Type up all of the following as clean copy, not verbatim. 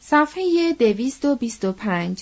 صفحه 225.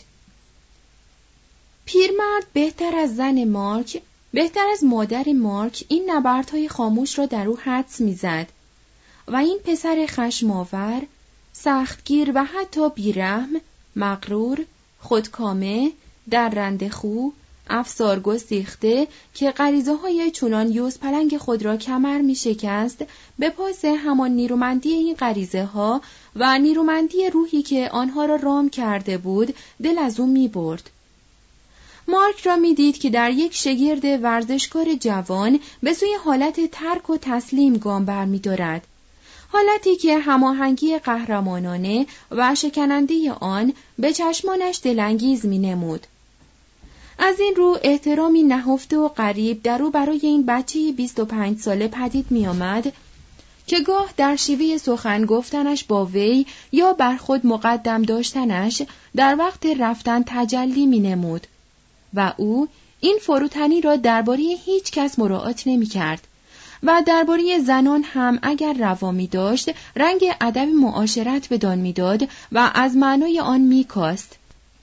پیرمرد بهتر از زن مارک، بهتر از مادر مارک این نبردهای خاموش را در او حدس می‌زد و این پسر خشم‌آور، سختگیر و حتی بیرحم، مغرور، خودکامه، درنده‌خو، افسار گسیخته که غریزه‌های چونان یوزپلنگ خود را کمر می‌شکست، به پاس همان نیرومندی این غریزه‌ها و نیرومندی روحی که آنها را رام کرده بود، دل از او می‌برد. مارک را می‌دید که در یک شگرد ورزشکار جوان به سوی حالت ترک و تسلیم گام برمی‌دارد، حالتی که هماهنگی قهرمانانه و شکننده آن به چشمانش دلانگیز می‌نمود. از این رو احترامی نهفته و غریب در او برای این بچه 25 ساله پدید می‌آمد که گاه در شیوه سخن گفتنش با وی یا بر خود مقدم داشتنش در وقت رفتن تجلی می‌نمود و او این فروتنی را درباره هیچ کس مراعات نمی‌کرد و درباره زنان هم اگر روا می‌داشت رنگ ادب معاشرت بدان می‌داد و از معنای آن می‌کاست.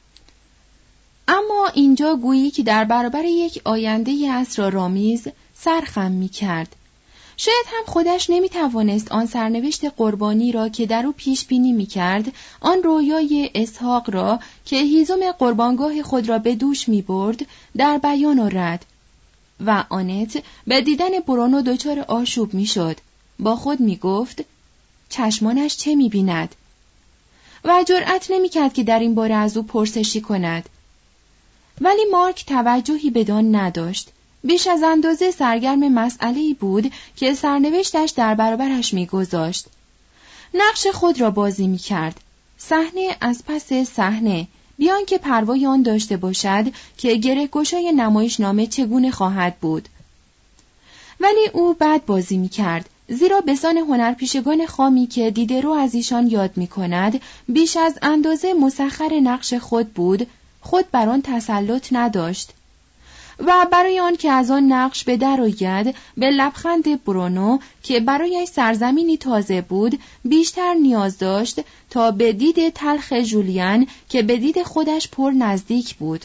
اما اینجا گویی که در برابر یک آینده اسرارآمیز سرخم می‌کرد. شاید هم خودش نمی‌توانست آن سرنوشت قربانی را که در او پیش بینی می‌کرد، آن رویای اسحاق را که هیزم قربانگاه خود را به دوش می‌برد، در بیان آورد. و آنت به دیدن برونو دچار آشوب می‌شد. با خود می‌گفت چشمانش چه می‌بیند؟ و جرأت نمی‌کرد که در این باره از او پرسشی کند. ولی مارک توجهی بدان نداشت. بیش از اندازه سرگرم مسئله‌ای بود که سرنوشتش در برابرش می‌گذاشت. نقش خود را بازی می‌کرد، صحنه از پس صحنه، بیان که پروای آن داشته باشد که گره‌گشای نمایشنامه چگونه خواهد بود. ولی او بد بازی می‌کرد، زیرا بسان هنرپیشگان خامی که دیدرو از ایشان یاد می‌کند بیش از اندازه مسخر نقش خود بود، خود بر آن تسلط نداشت و برای آن که از آن نقش به در آید، به لبخند برونو که برایش سرزمینی تازه بود بیشتر نیاز داشت تا به دید تلخ ژولیان که به دید خودش پر نزدیک بود.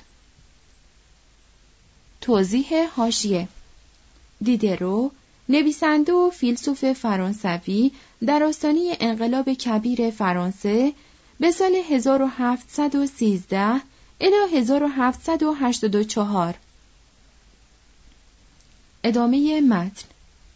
توضیح حاشیه: دیدرو، نویسنده و فیلسوف فرانسوی در آستانه انقلاب کبیر فرانسه به سال 1713 الی 1784. ادامه متن.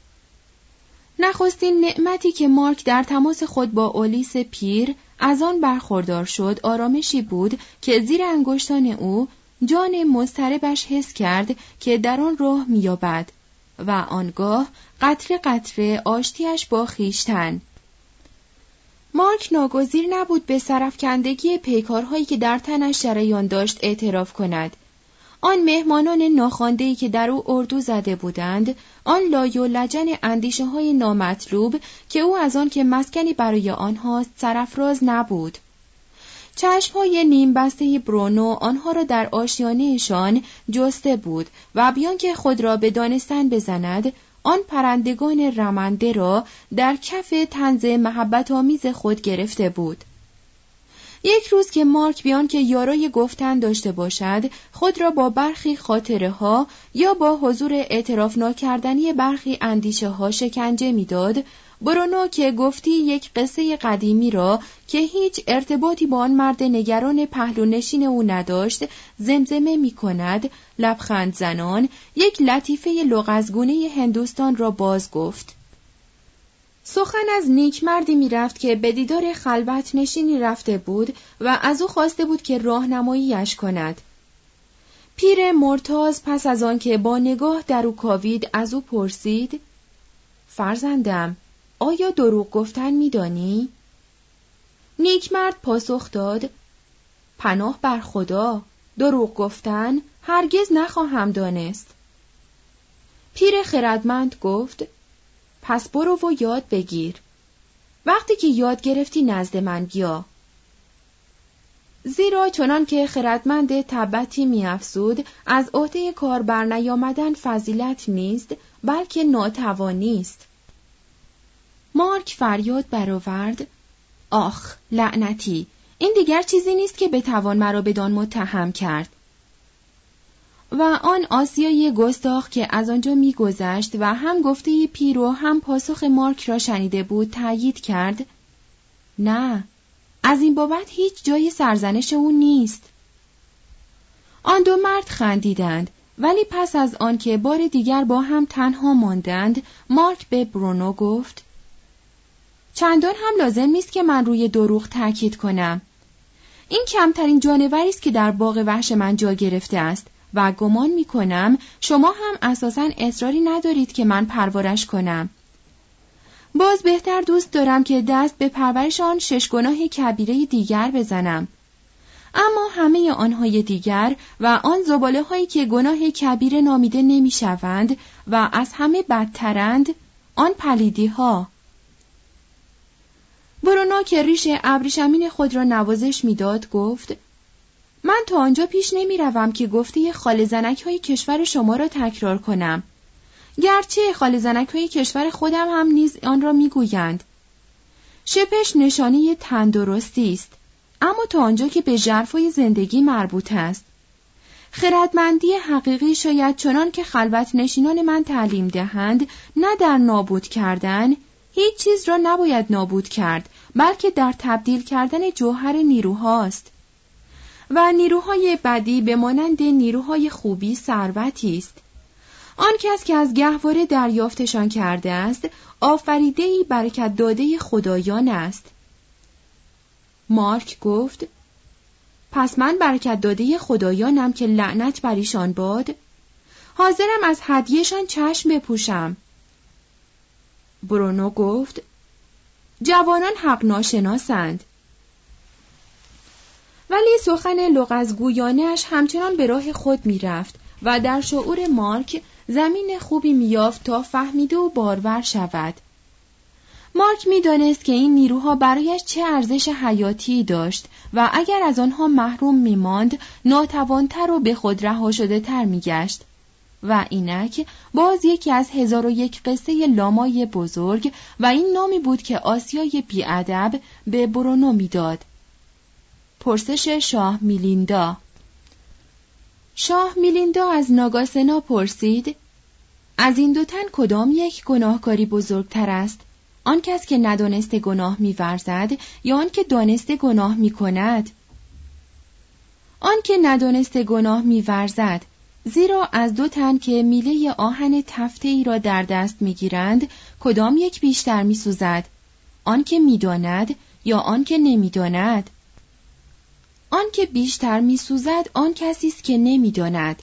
نخستین نعمتی که مارک در تماس خود با اولیس پیر از آن برخوردار شد آرامشی بود که زیر انگشتان او جان مضطربش حس کرد که در آن راه می‌یابد و آنگاه قطره قطره آشتیش با خویشتن. مارک ناگزیر نبود به سرافکندگی پیکارهایی که در تنش جریان داشت اعتراف کند. آن مهمانان ناخوانده‌ای که در او اردو زده بودند، آن لای و لجن اندیشه‌های نامطلوب که او از آن که مسکنی برای آنهاست سرافراز نبود. چشم‌های نیم بسته برونو آنها را در آشیانه‌شان جسته بود و بیان که خود را به دانستن بزند، آن پرندگان رمنده را در کف طنز محبت آمیز خود گرفته بود. یک روز که مارک بیان که یارای گفتن داشته باشد، خود را با برخی خاطره ها یا با حضور اعتراف ناکردنی برخی اندیشه ها شکنجه میداد، برونو که گفتی یک قصه قدیمی را که هیچ ارتباطی با آن مرد نگران پهلونشین او نداشت زمزمه می کند، لبخند زنان یک لطیفه لغزگونه هندوستان را باز گفت. سخن از نیک مردی می رفت که به دیدار خلوت نشینی رفته بود و از او خواسته بود که راهنماییش کند. پیر مرتاض پس از آن که با نگاه در او کاوید از او پرسید: فرزندم، آیا دروغ گفتن می دانی؟ نیک مرد پاسخ داد: پناه بر خدا، دروغ گفتن هرگز نخواهم دانست. پیر خردمند گفت: پس برو و یاد بگیر. وقتی که یاد گرفتی نزد من بیا. زیرا چنان که خردمند تبتی می‌افزود، از عهده کار بر نیامدن فضیلت نیست، بلکه ناتوانی است. مارک فریاد برآورد: آخ لعنتی، این دیگر چیزی نیست که بتوان مرا بدان متهم کرد. و آن آسیای گستاخ که از آنجا می‌گذشت و هم گفته پیر و هم پاسخ مارک را شنیده بود تأیید کرد: نه، از این بابت هیچ جای سرزنش او نیست. آن دو مرد خندیدند، ولی پس از آن که بار دیگر با هم تنها ماندند، مارک به برونو گفت: چندان هم لازم نیست که من روی دروغ تاکید کنم. این کمترین جانوری است که در باغ وحش من جا گرفته است و گمان می‌کنم شما هم اساساً اصراری ندارید که من پرورش کنم. باز بهتر دوست دارم که دست به پرورش آن 6 گناه کبیره دیگر بزنم. اما همه آنهای دیگر و آن زباله‌هایی که گناه کبیره نامیده نمی‌شوند و از همه بدترند، آن پلیدی‌ها. برونو که ریش ابریشمین خود را نوازش می‌داد گفت: من تا آنجا پیش نمی‌روم که گفته خاله زنک‌های کشور شما را تکرار کنم. گرچه خاله زنک‌های کشور خودم هم نیز آن را می‌گویند. شپش نشانه تندرستی است، اما تا آنجا که به ژرفای زندگی مربوط است. خردمندی حقیقی شاید چنان که خلوت نشینان من تعلیم دهند، نه در نابود کردن، هیچ چیز را نباید نابود کرد، بلکه در تبدیل کردن جوهر نیروهاست. و نیروهای بدی به مانند نیروهای خوبی ثروتی است. آن کس که از گهواره دریافتشان کرده است، آفریده‌ای برکت داده خدایان است. مارک گفت: پس من برکت داده خدایانم که لعنت بر ایشان باد؟ حاضرم از هدیه‌شان چشم بپوشم. برونو گفت: جوانان حق ناشناسند. ولی سخن لغزگویانه‌اش همچنان به راه خود می‌رفت و در شعور مارک زمین خوبی می‌یافت تا فهمیده و بارور شود. مارک می‌دانست که این نیروها برایش چه ارزش حیاتی داشت و اگر از آنها محروم می‌ماند، ناتوان‌تر و به خود رها شده‌تر می‌گشت. و اینک باز یکی از 1001 قصه لامای بزرگ و این نامی بود که آسیای بی‌ادب به برونو می‌داد. پرسش شاه میلیندا. شاه میلیندا از ناگاسنا پرسید: از این دو تن کدام یک گناهکاری بزرگتر است؟ آن کس که ندانسته گناه می‌ورزد یا آن که دانسته گناه می‌کند؟ آن که ندانسته گناه می‌ورزد، زیرا از دو تن که میله آهن تفته‌ای را در دست می‌گیرند، کدام یک بیشتر می‌سوزد؟ آن که می‌داند یا آن که نمی‌داند؟ آن که بیشتر می‌سوزد آن کسی است که نمی‌داند.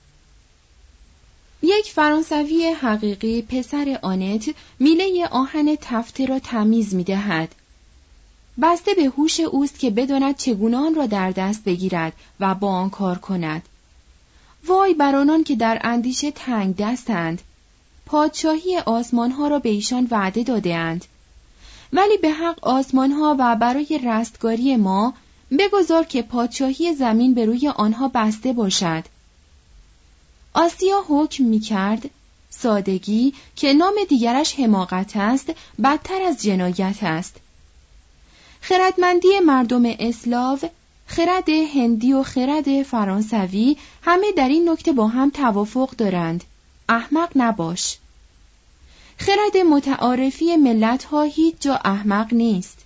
یک فرانسوی حقیقی پسر آنت میله آهن تفته را تمیز می‌دهد. بسته به هوش اوست که بداند چگونه آن را در دست بگیرد و با آن کار کند. وای بر آنان که در اندیشه تنگ دستند. پادشاهی آسمان‌ها را به ایشان وعده داده‌اند، ولی به حق آسمان‌ها و برای رستگاری ما بگذار که پادشاهی زمین به روی آنها بسته باشد. آسیا حکم می‌کرد سادگی که نام دیگرش حماقت است، بدتر از جنایت است. خردمندی مردم اسلاو، خرد هندی و خرد فرانسوی همه در این نکته با هم توافق دارند: احمق نباش. خرد متعارفی ملت‌ها هیچ جا احمق نیست.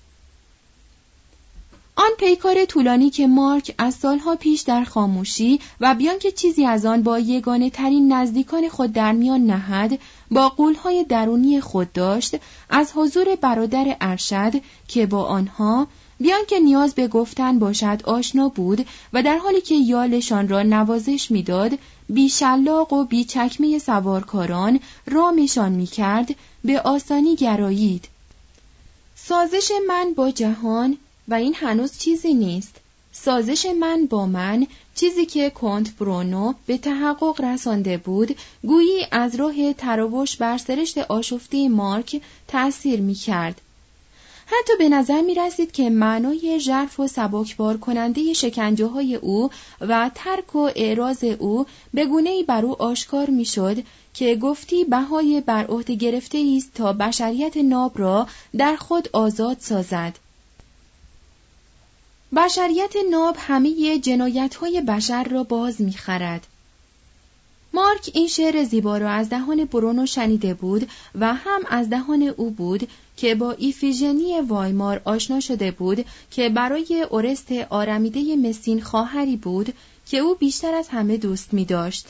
آن پیکار طولانی که مارک از سالها پیش در خاموشی و بیان که چیزی از آن با یگانه ترین نزدیکان خود در میان نهد، با قولهای درونی خود داشت، از حضور برادر ارشد که با آنها بیان که نیاز به گفتن باشد آشنا بود و در حالی که یالشان را نوازش می‌داد، بی شلاق و بی چکمه سوارکاران رامشان می‌کرد، به آسانی گرایید. سازش من با جهان، و این هنوز چیزی نیست. سازش من با من، چیزی که کنت برونو به تحقق رسانده بود، گویی از راه تراوش بر سرشت آشفته مارک تأثیر می‌کرد. حتی به نظر می‌رسید که معنای ژرف و سبکبار کننده شکنجه‌های او و ترک و اعراض او به گونه‌ای بر او آشکار می‌شد که گفتی بهای بر عهده گرفته است تا بشریت ناب را در خود آزاد سازد. بشریت ناب همه جنایت‌های بشر را باز می‌خرد. مارک این شعر زیبا را از دهان برونو شنیده بود و هم از دهان او بود که با ایفیژنی وایمار آشنا شده بود که برای اورست آرمیده مسین خواهری بود که او بیشتر از همه دوست می‌داشت.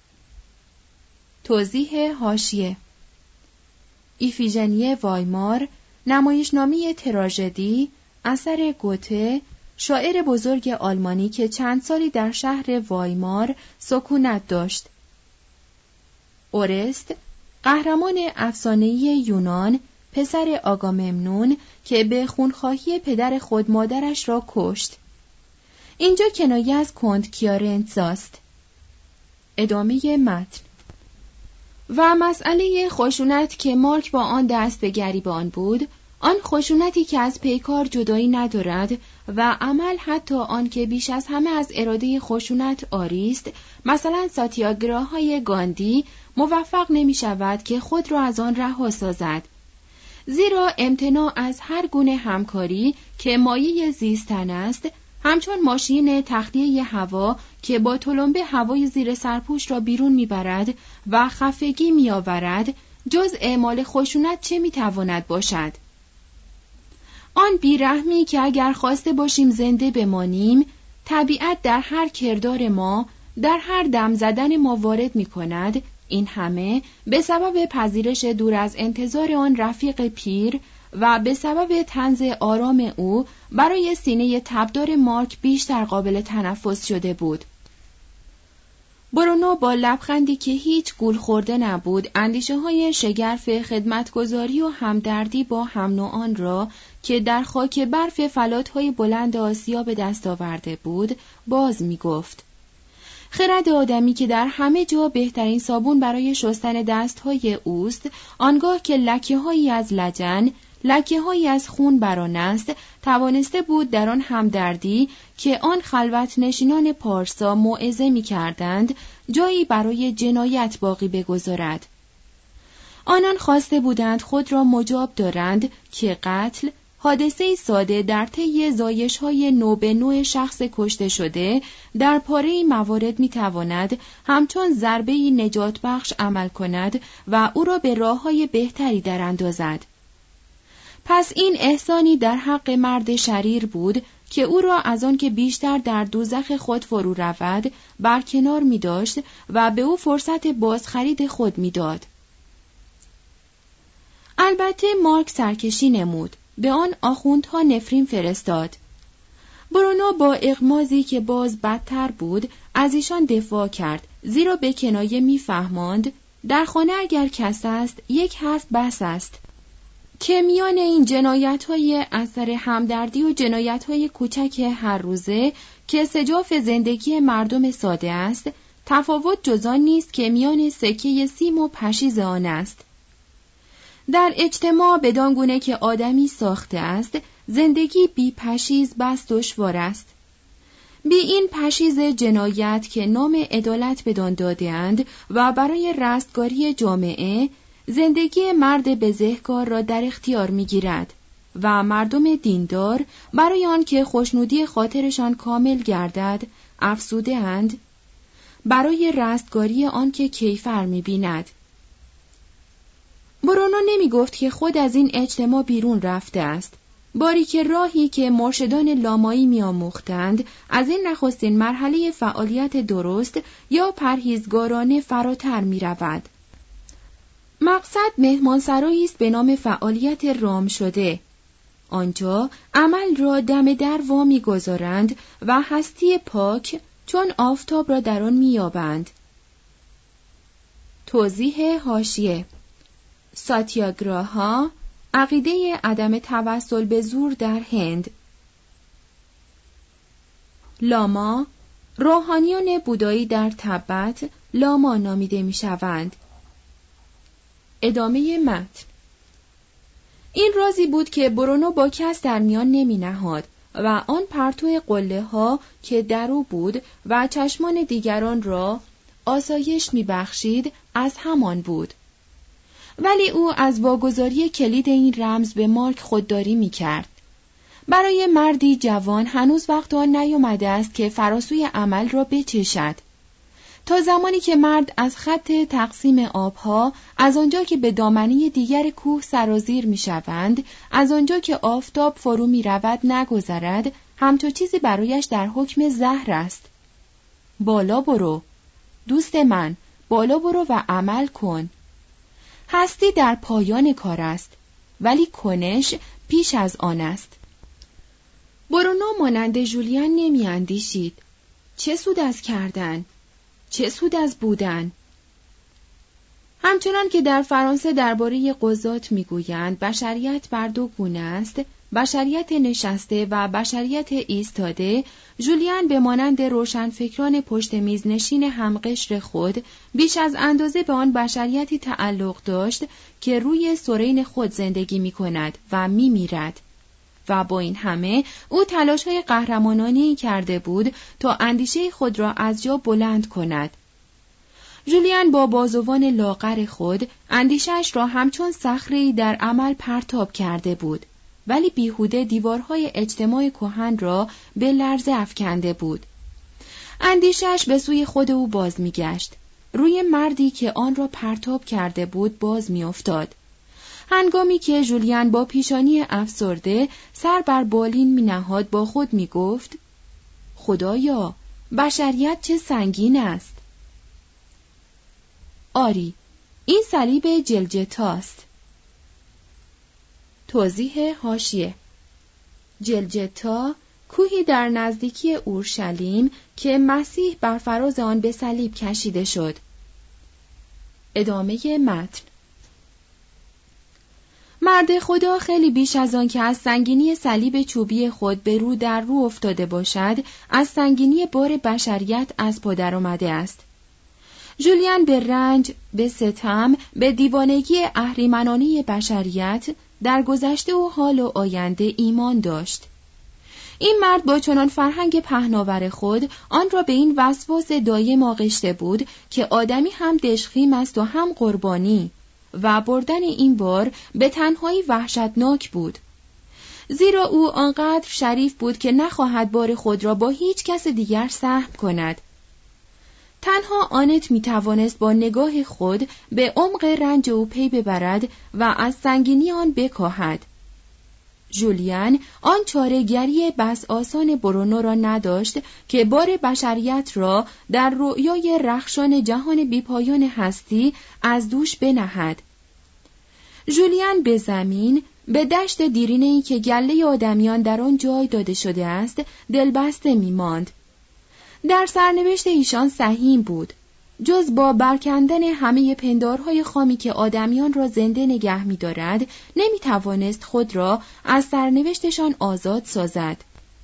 توضیح حاشیه: ایفیژنی وایمار، نمایشنامه تراژدی، اثر گوته، شاعر بزرگ آلمانی که چند سالی در شهر وایمار سکونت داشت. اورست، قهرمان افسانه‌ای یونان، پسر آگاممنون که به خونخواهی پدر خود مادرش را کشت. اینجا کنایه از کنت کیارنس است. ادامه متن. و مسئله خشونت که مارک با آن دست به گریبان بود، آن خشونتی که از پیکار جدایی ندارد و عمل حتی آن که بیش از همه از اراده خشونت عاری است، مثلا ساتیاگراهای گاندی، موفق نمی شود که خود را از آن رها سازد. زیرا امتناع از هر گونه همکاری که مایه زیستن است، همچون ماشین تخلیه هوا که با تلمبه هوای زیر سرپوش را بیرون میبرد و خفگی میآورد، جز اعمال خشونت چه میتواند باشد؟ آن بیرحمی که اگر خواسته باشیم زنده بمانیم، طبیعت در هر کردار ما، در هر دم زدن ما وارد میکند، این همه به سبب پذیرش دور از انتظار آن رفیق پیر و به سبب طنز آرام او برای سینه تبدار مارک بیشتر قابل تنفس شده بود. برونو با لبخندی که هیچ گول خورده نبود، اندیشه‌های شگرف خدمتگزاری و همدردی با هم نوعان را که در خاک برف فلات‌های بلند آسیا به دست آورده بود، باز می‌گفت. خرد آدمی که در همه جا بهترین صابون برای شستن دست‌های اوست، آنگاه که لکه‌هایی از لجن، لکه‌هایی از خون بر آن است، توانسته بود در آن همدردی که آن خلوت نشینان پارسا موعظه می‌کردند، جایی برای جنایت باقی بگذارد. آنان خواسته بودند خود را مجاب دارند که قتل، حادثه‌ای ساده در طی زایش‌های نو به نوع شخص کشته شده، در پاره‌ای موارد می‌تواند همچون ضربه‌ای نجات بخش عمل کند و او را به راه‌های بهتری دراندازد. پس این احسانی در حق مرد شریر بود که او را از آن که بیشتر در دوزخ خود فرو رود برکنار می داشت و به او فرصت بازخرید خود می داد. البته مارک سرکشی نمود، به آن آخوندها نفرین فرستاد. برونو با اغمازی که باز بدتر بود از ایشان دفاع کرد، زیرا به کنایه می فهماند در خانه اگر کس است یک حرف بس است، که میان این جنایت‌های اثر همدردی و جنایت‌های کوچک هر روزه که سجاف زندگی مردم ساده است، تفاوت جز آن نیست که میان سکه سیم و پشیز آن است. در اجتماع بدان گونه که آدمی ساخته است، زندگی بی پشیز بس دشوار است. بی این پشیز جنایت که نام عدالت بدان داده‌اند و برای رستگاری جامعه، زندگی مرد بزهکار را در اختیار می‌گیرد و مردم دیندار برای آن که خوشنودی خاطرشان کامل گردد، افسوده-اند برای رستگاری آن که کیفر می‌بیند. برونو نمی‌گفت که خود از این اجتماع بیرون رفته است، باری که راهی که مرشدان لامایی می‌آموختند از این نخستین مرحله فعالیت درست یا پرهیزگارانه فراتر می‌رود. مقصد مهمانسرایی است به نام فعالیت رام شده. آنجا عمل را دم در وا می‌گذارند و هستی پاک چون آفتاب را در آن می‌یابند. توضیح حاشیه: ساتیاگراها، عقیده عدم توسل به زور در هند. لاما، روحانیون بودایی در تبت لاما نامیده می‌شوند. ادامه متن. این رازی بود که برونو با کس در میان نمی نهاد و آن پرتو قله ها که در او بود و چشمان دیگران را آسایش می بخشید از همان بود. ولی او از واگذاری کلید این رمز به مارک خودداری می کرد. برای مردی جوان هنوز وقت آن نیامده است که فراسوی عمل را بچشد. تا زمانی که مرد از خط تقسیم آبها، از آنجا که به دامنه دیگر کوه سرازیر می شوند، از آنجا که آفتاب فرو می رود نگذرد، همچو چیزی برایش در حکم زهر است. بالا برو، دوست من، بالا برو و عمل کن. هستی در پایان کار است، ولی کنش پیش از آن است. برونو مانند ژولیان نمی اندیشید. چه سود از کردن؟ چه سود از بودن؟ همچنان که در فرانسه درباره قضات میگویند بشریت بر دو گونه است، بشریت نشسته و بشریت ایستاده، ژولیان به مانند روشنفکران پشت میز نشین همقشر خود بیش از اندازه به آن بشریتی تعلق داشت که روی سرین خود زندگی می کند و می میرد. و با این همه او تلاش‌های قهرمانانه‌ای کرده بود تا اندیشه خود را از جا بلند کند. ژولیان با بازوان لاغر خود اندیشه‌اش را همچون صخره‌ای در عمل پرتاب کرده بود، ولی بیهوده دیوارهای اجتماع کهن را به لرزه افکنده بود. اندیشه‌اش به سوی خود او باز می‌گشت، روی مردی که آن را پرتاب کرده بود باز می‌افتاد. هنگامی که ژولیان با پیشانی افسرده سر بر بالین می‌نهاد با خود می‌گفت: خدایا، بشریت چه سنگین است. آری، این صلیب جلجتاست. توضیح حاشیه: جلجتا کوهی در نزدیکی اورشلیم که مسیح بر فراز آن به صلیب کشیده شد. ادامه متن. مرد خدا خیلی بیش از آن که از سنگینی صلیب چوبی خود به رو در رو افتاده باشد، از سنگینی بار بشریت از پا در آمده است. ژولیان به رنج، به ستم، به دیوانگی اهریمنانه بشریت در گذشته و حال و آینده ایمان داشت. این مرد با چنان فرهنگ پهناور خود آن را به این وسواس دایم آغشته بود که آدمی هم دژخیم است و هم قربانی، و بردن این بار به تنهایی وحشتناک بود، زیرا او آنقدر شریف بود که نخواهد بار خود را با هیچ کس دیگر سهم کند. تنها آنت میتوانست با نگاه خود به عمق رنج او پی ببرد و از سنگینی آن بکاهد. ژولیان آن چاره‌گری بس آسان برونو را نداشت که بار بشریت را در رؤیای رخشان جهان بیپایان هستی از دوش بنهد. ژولیان به زمین، به دشت دیرینه‌ای که گله آدمیان در آن جای داده شده است، دلبسته می‌ماند. در سرنوشت ایشان سهیم بود. جز با برکندن همه پندارهای خامی که آدمیان را زنده نگه می‌دارد، نمی‌توانست خود را از سرنوشتشان آزاد سازد.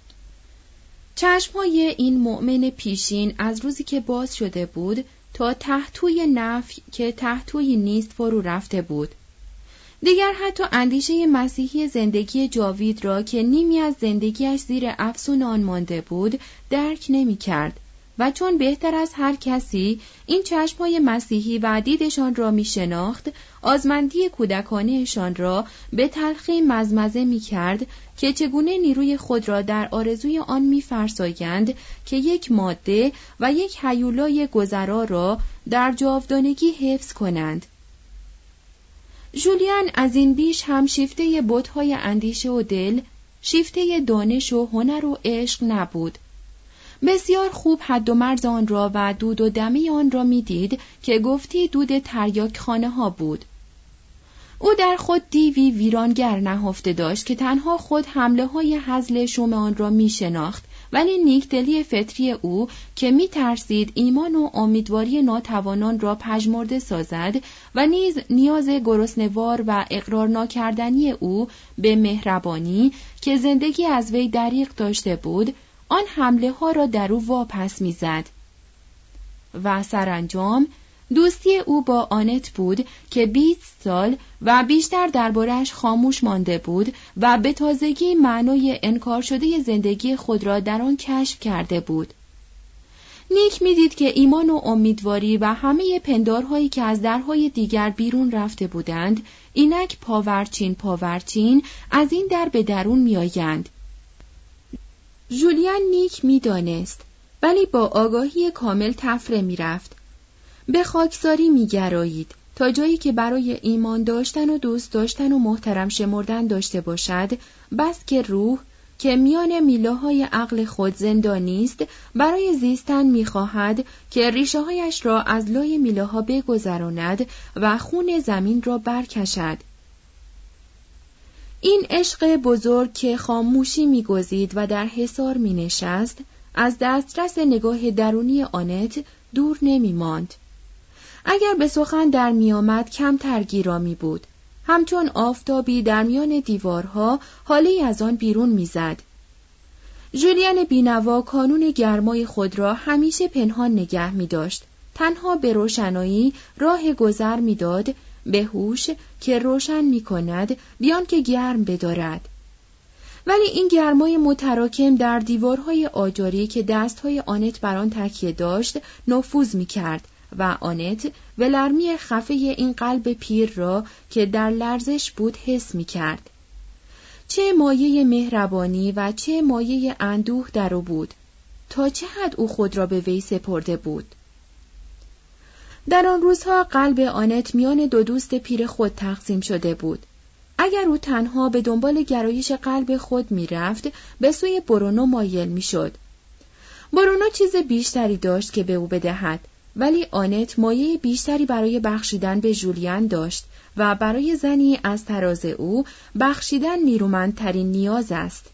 چشم‌های این مؤمن پیشین از روزی که باز شده بود تا تحتوی نفی که تحتوی نیست فرو رفته بود. دیگر حتی اندیشه مسیحی زندگی جاوید را که نیمی از زندگیش زیر افسون آن مانده بود درک نمی‌کرد و چون بهتر از هر کسی این چشم‌های مسیحی و دیدشان را می‌شناخت، آزمندی کودکانه‌شان را به تلخی مزمزه می‌کرد که چگونه نیروی خود را در آرزوی آن می‌فرسایند که یک ماده و یک هیولای گذرا را در جاودانگی حفظ کنند. ژولیان از این بیش هم شیفته بت‌های اندیشه و دل، شیفته دانش و هنر و عشق نبود. بسیار خوب حد و مرز آن را و دود و دمی آن را می‌دید که گفتی دود تریاکخانه ها بود. او در خود دیوی ویرانگر نهفته داشت که تنها خود حمله های هزل شوم آن را می‌شناخت، ولی نیکدلی فطری او که می‌ترسید ایمان و امیدواری ناتوانان را پژمرده سازد و نیز نیاز گرسنه‌وار و اقرار ناکردنی او به مهربانی که زندگی از وی دریغ داشته بود، آن حمله ها را در او واپس می‌زد. و سرانجام دوستی او با آنت بود که 20 سال و بیشتر درباره‌اش خاموش مانده بود و به تازگی معنای انکار شده زندگی خود را در آن کشف کرده بود. نیک می‌دید که ایمان و امیدواری و همه پندارهایی که از درهای دیگر بیرون رفته بودند، اینک پاورچین از این در به درون می‌آیند. ژولین نیک می‌دانست، ولی با آگاهی کامل تفره می‌رفت. به خاکساری می‌گرایید تا جایی که برای ایمان داشتن و دوست داشتن و محترم شمردن داشته باشد، بس که روح که میان میله‌های عقل خود زندانی است، برای زیستن می‌خواهد که ریشه‌هایش را از لای میله‌ها بگذراند و خون زمین را برکشد. این عشق بزرگ که خاموشی می‌گزید و در حصار می‌نشست، از دسترس نگاه درونی آنت دور نمی‌ماند. اگر به سخن در می‌آمد کمتر گیرامی بود. همچون آفتابی در میان دیوارها حالی از آن بیرون می‌زد. ژولین بینوا کانون گرمای خود را همیشه پنهان نگه می‌داشت. تنها به روشنایی راه گذر می‌داد، به هوش که روشن می‌کند بیان که گرم بدارد. ولی این گرمای متراکم در دیوارهای آجری که دستهای آنت بر آن تکیه داشت نفوذ می‌کرد و آنت ولرمی خفه این قلب پیر را که در لرزش بود حس می‌کرد. چه مایه مهربانی و چه مایه اندوه در او بود. تا چه حد او خود را به وی سپرده بود. در آن روزها قلب آنت میان دو دوست پیر خود تقسیم شده بود. اگر او تنها به دنبال گرایش قلب خود می‌رفت، به سوی برونو مایل می‌شد. برونو چیز بیشتری داشت که به او بدهد، ولی آنت مایه بیشتری برای بخشیدن به ژولین داشت و برای زنی از طراز او بخشیدن نیرومندترین نیاز است.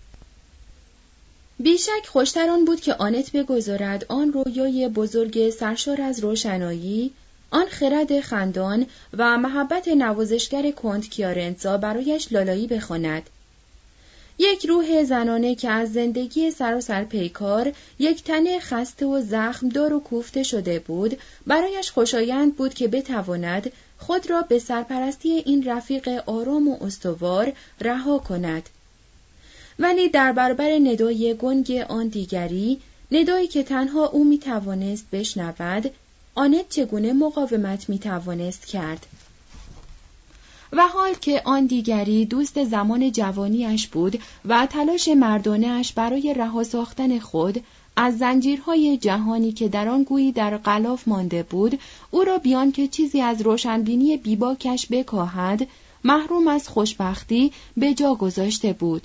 بیشک خوشتر آن بود که آنت بگذارد آن رویای بزرگ سرشار از روشنایی، آن خرد خندان و محبت نوازشگر کنت کیارنزا برایش لالایی بخواند. یک روح زنانه که از زندگی سراسر پیکار یک تن خسته و زخمدار و کوفته شده بود، برایش خوشایند بود که بتواند خود را به سرپرستی این رفیق آرام و استوار رها کند. ولی در برابر ندای گنگ آن دیگری، ندایی که تنها او میتوانست بشنود، آنت چگونه مقاومت میتوانست کرد؟ و حال که آن دیگری دوست زمان جوانیش بود و تلاش مردانه‌اش برای رها ساختن خود از زنجیرهای جهانی که در آن گویی در غلاف مانده بود، او را بیان که چیزی از روشنبینی بیباکش بکاهد، محروم از خوشبختی به جا گذاشته بود.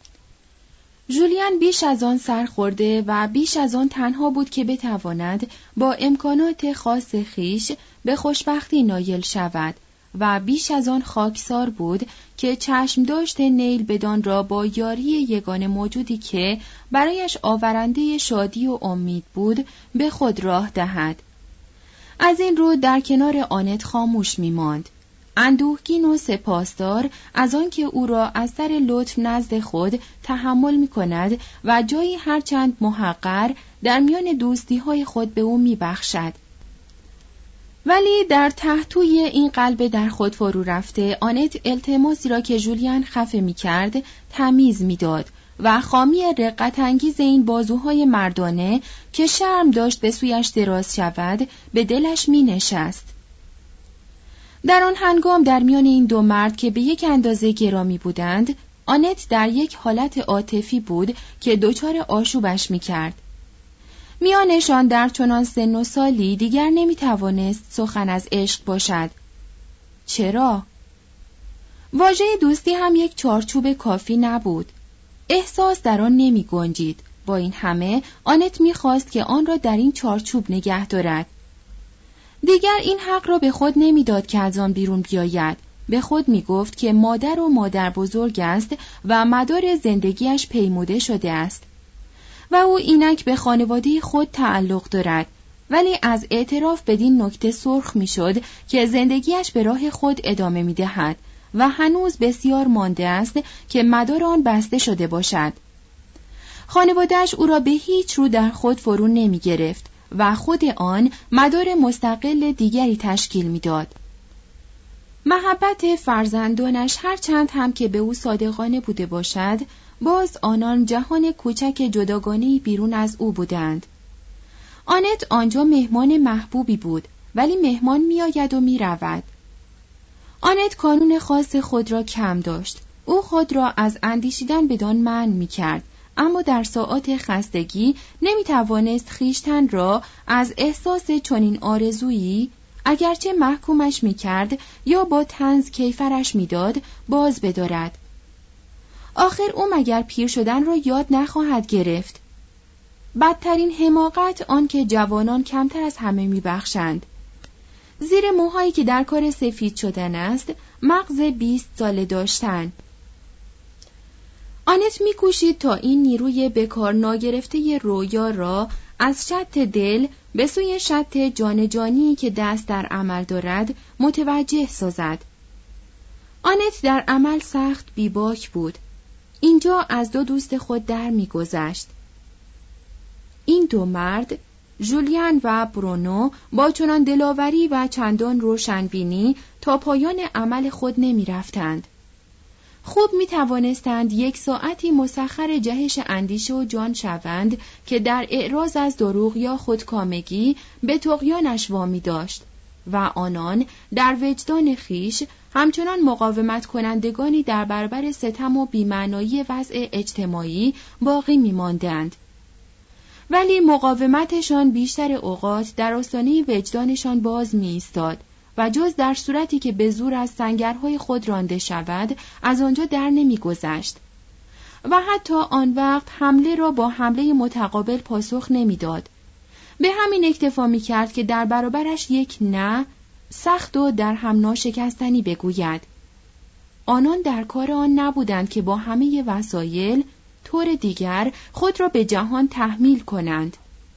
ژولین بیش از آن سرخورده و بیش از آن تنها بود که بتواند با امکانات خاص خیش به خوشبختی نایل شود و بیش از آن خاکسار بود که چشم داشت نیل بدان را با یاری یگانه موجودی که برایش آورنده شادی و امید بود به خود راه دهد. از این رو در کنار آنت خاموش می ماند. اندوهگین و سپاسدار از آن که او را از سر لطف نزد خود تحمل می کند و جایی هرچند محقر در میان دوستی‌های خود به او می بخشد. ولی در تحتوی این قلب در خود فرو رفته، آنت التماسی را که ژولین خفه می کرد تمیز می داد و خامی رقت انگیز این بازوهای مردانه که شرم داشت به سویش دراز شود به دلش می نشست. در آن هنگام در میان این دو مرد که به یک اندازه گرامی بودند، آنت در یک حالت عاطفی بود که دچار آشوبش می کرد. میانشان در چنان سن و سالی دیگر نمی توانست سخن از عشق باشد. چرا؟ واژه دوستی هم یک چارچوب کافی نبود. احساس در آن نمی گنجید. با این همه آنت می خواست که آن را در این چارچوب نگه دارد. دیگر این حق را به خود نمی داد که از آن بیرون بیاید. به خود می گفت که مادر و مادر بزرگ است و مدار زندگیش پیموده شده است. و او اینک به خانواده خود تعلق دارد، ولی از اعتراف بدین نکته سرخ می شد که زندگیش به راه خود ادامه می دهد و هنوز بسیار مانده است که مدار آن بسته شده باشد. خانواده‌اش او را به هیچ رو در خود فرو نمی گرفت و خود آن مدار مستقل دیگری تشکیل می داد. محبت فرزندانش هرچند هم که به او صادقانه بوده باشد، باز آنان جهان کوچک جداگانه‌ای بیرون از او بودند. آنت آنجا مهمان محبوبی بود، ولی مهمان می‌آید و می‌رود. آنت کانون خاص خود را کم داشت. او خود را از اندیشیدن بدان منع می‌کرد، اما در ساعات خستگی نمیتوانست خویشتن را از احساس چنین آرزویی، اگرچه محکومش میکرد یا با طنز کیفرش میداد، باز بدارد. آخر او مگر پیر شدن را یاد نخواهد گرفت؟ بدترین حماقت آن که جوانان کمتر از همه میبخشند. زیر موهایی که در کار سفید شدن است، مغز 20 ساله داشتن. آنت می‌کوشید تا این نیروی بکار ناگرفته رویا را از شط دل به سوی شط جان جانی که دست در عمل دارد متوجه سازد. آنت در عمل سخت بیباک بود. اینجا از دو دوست خود در می‌گذشت. این دو مرد، ژولیان و برونو، با چنان دلاوری و چندان روشنبینی تا پایان عمل خود نمی رفتند. خوب می توانستند 1 ساعتی مسخر جهش اندیشه و جان شوند که در اعراض از دروغ یا خودکامگی به طغیانش وامی داشت و آنان در وجدان خیش همچنان مقاومت کنندگانی در برابر ستم و بی‌معنایی وضع اجتماعی باقی می ماندند. ولی مقاومتشان بیشتر اوقات در آستانه وجدانشان باز می ایستاد و جز در صورتی که به زور از سنگرهای خود رانده شود از آنجا در نمی گذشت و حتی آن وقت حمله را با حمله متقابل پاسخ نمی داد. به همین اکتفا می کرد که در برابرش یک نه سخت و در هم ناشکستنی بگوید. آنان در کار آن نبودند که با همه وسایل طور دیگر خود را به جهان تحمیل کنند.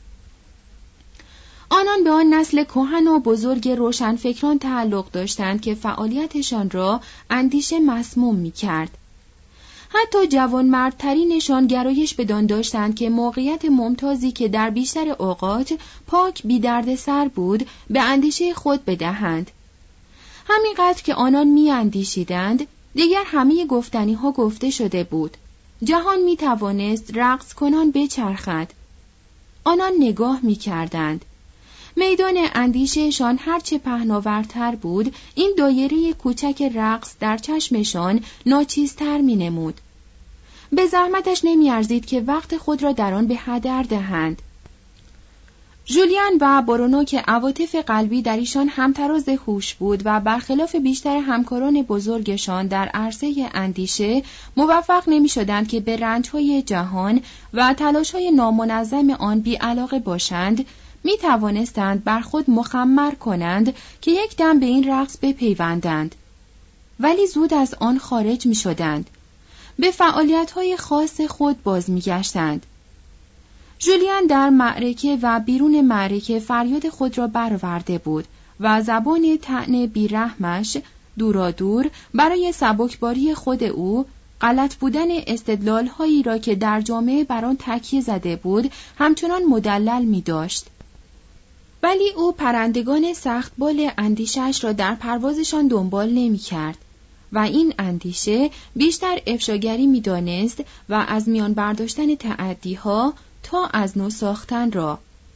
آنان به آن نسل کهن و بزرگ روشنفکران تعلق داشتند که فعالیتشان را اندیشه مسموم می کرد. حتی جوانمردترینشان گرایش بدان داشتند که موقعیت ممتازی که در بیشتر اوقات پاک بی درد سر بود به اندیشه خود بدهند. همینقدر که آنان می اندیشیدند دیگر همه گفتنی ها گفته شده بود. جهان می توانست رقص کنان بچرخد. آنان نگاه می کردند. میدان اندیشهشان هرچه پهناورتر بود، این دایره کوچک رقص در چشمشان ناچیزتر می نمود. به زحمتش نمی ارزید که وقت خود را در آن به هدر دهند. ژولیان و برونو که عواطف قلبی در ایشان همتراز هوش بود و برخلاف بیشتر همکاران بزرگشان در عرصه اندیشه موفق نمی شدند که به رنج‌های جهان و تلاش‌های نامنظم آن بی علاقه باشند، می توانستند بر خود مخمر کنند که یک دم به این رقص بپیوندند. ولی زود از آن خارج می شدند. به فعالیت‌های خاص خود باز می گشتند. ژولیان در معرکه و بیرون معرکه فریاد خود را برآورده بود و زبان طعن بیرحمش دورادور برای سبکباری خود او، غلط بودن استدلال‌هایی را که در جامعه بر آن تکیه زده بود همچنان مدلل می داشت. ولی او پرندگان سخت بال اندیشه‌اش را در پروازشان دنبال نمی کرد و این اندیشه بیشتر افشاگری می دانست و از میان برداشتن تعدی‌ها تا از نو ساختن را.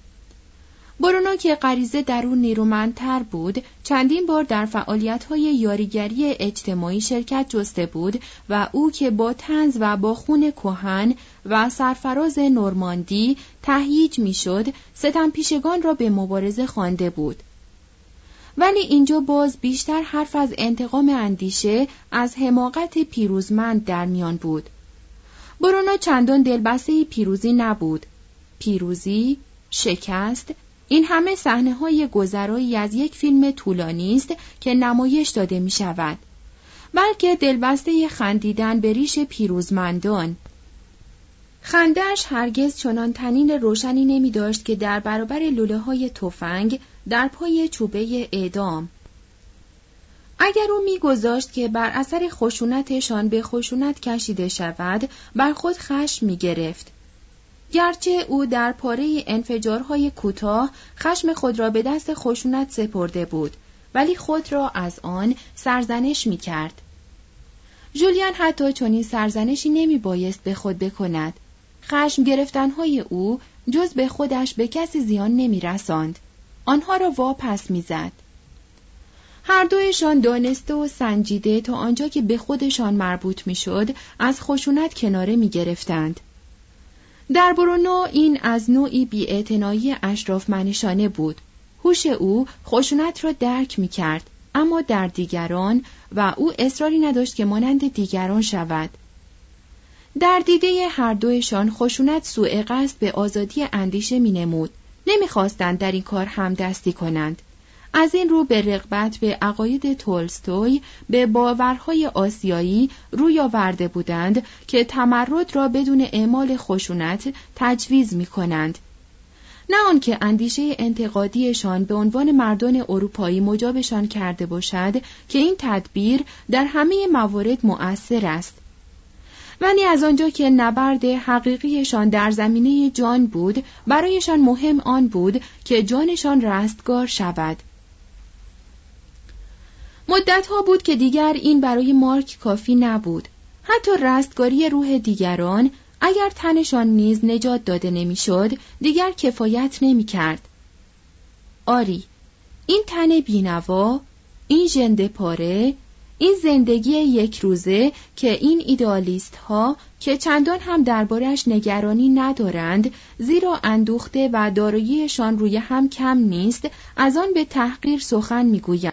برونو که غریزه در او نیرومندتر بود، چندین بار در فعالیت‌های یاریگری اجتماعی شرکت جسته بود و او که با طنز و با خون کهن و سرفراز نورماندی تهییج می‌شد، ستمپیشگان را به مبارزه خوانده بود. ولی اینجا باز بیشتر حرف از انتقام اندیشه از حماقت پیروزمند در میان بود. برونو چندان دلبسته پیروزی نبود. پیروزی، شکست، این همه صحنه‌های گذرایی از یک فیلم طولانی است که نمایش داده می شود، بلکه دلبسته خندیدن به ریش پیروزمندان. خنده‌اش هرگز چنان طنین روشنی نمی داشت که در برابر لوله‌های تفنگ در پای چوبه اعدام. اگر او می‌گذاشت که بر اثر خشونتشان به خشونت کشیده شود، بر خود خشم می‌گرفت. گرچه او در پاره انفجارهای کوتاه خشم خود را به دست خشونت سپرده بود، ولی خود را از آن سرزنش می‌کرد. ژولیان حتی چنین سرزنشی نمی‌بایست به خود بکند. خشم گرفتن‌های او جز به خودش به کسی زیان نمی‌رساند. آنها را واپس می‌زد. هر دویشان دانسته و سنجیده تا آنجا که به خودشان مربوط می‌شد از خشونت کناره می‌گرفتند. در برونو این از نوعی بی‌اعتنایی اشراف‌منشانه بود. هوش او خشونت را درک می‌کرد، اما در دیگران و او اصراری نداشت که مانند دیگران شود. در دیده هر دویشان خشونت سوء قصد به آزادی اندیشه می‌نمود. نمی‌خواستند در این کار همدستی کنند. از این رو به رغبت به عقاید تولستوی به باورهای آسیایی روی آورده بودند که تمرد را بدون اعمال خشونت تجویز می‌کنند. نه آنکه اندیشه انتقادیشان به عنوان مردان اروپایی مجابشان کرده باشد که این تدبیر در همه موارد مؤثر است. ولی از آنجا که نبرد حقیقیشان در زمینه جان بود، برایشان مهم آن بود که جانشان رستگار شود. مدتها بود که دیگر این برای مارک کافی نبود. حتی رستگاری روح دیگران، اگر تنشان نیز نجات داده نمیشد، دیگر کفایت نمی‌کرد. آری، این تن بینوا، این ژنده پاره، این زندگی یک روزه که این ایدئالیست ها که چندان هم دربارش نگرانی ندارند، زیرا اندوخته و داراییشان روی هم کم نیست، از آن به تحقیر سخن می‌گویند.